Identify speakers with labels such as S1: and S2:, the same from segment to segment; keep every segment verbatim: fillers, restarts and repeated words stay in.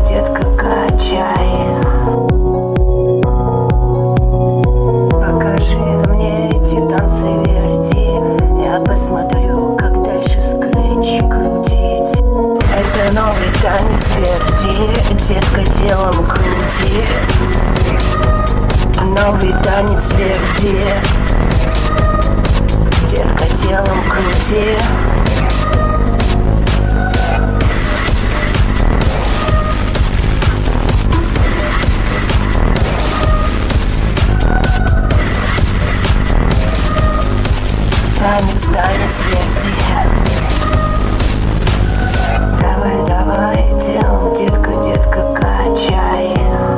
S1: детка, качай. Покажи мне эти танцы Верди. Я посмотрю, как дальше скретч крутить. Это новый танец Верди, детка, телом крути. Новый танец Верди, детка, телом крути. Танец, танец Верди. Давай, давай, телом, детка, детка, качай.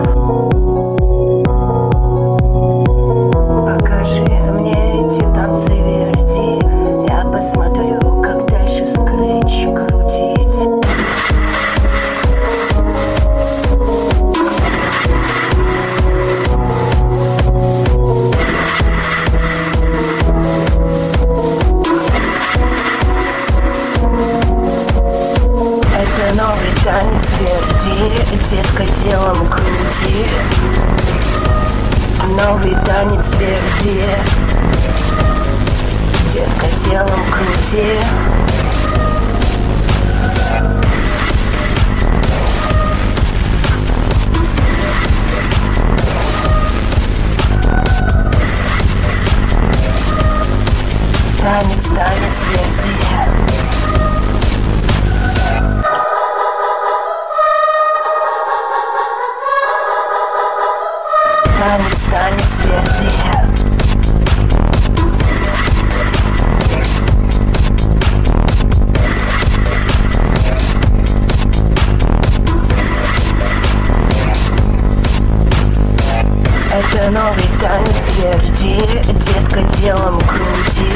S1: Покажи мне эти танцы Верди. Я посмотрю, как дальше скретч крутить. Это новый танец Верди, детка, телом крути. Новый танец Верди, детка, телом крути. Танец, танец Верди. Танец, танец Верди. Это новый танец Верди, детка, телом крути.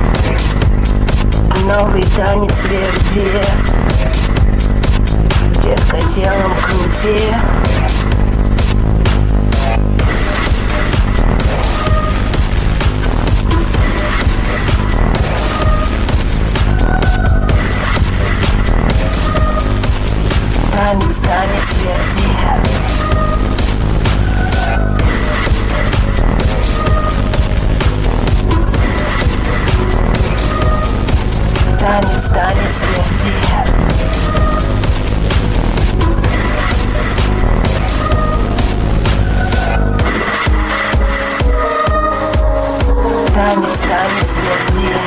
S1: Новый танец Верди, детка, телом крути. Танец, танец Верди. Танец, танец Верди. Танец, танец Верди.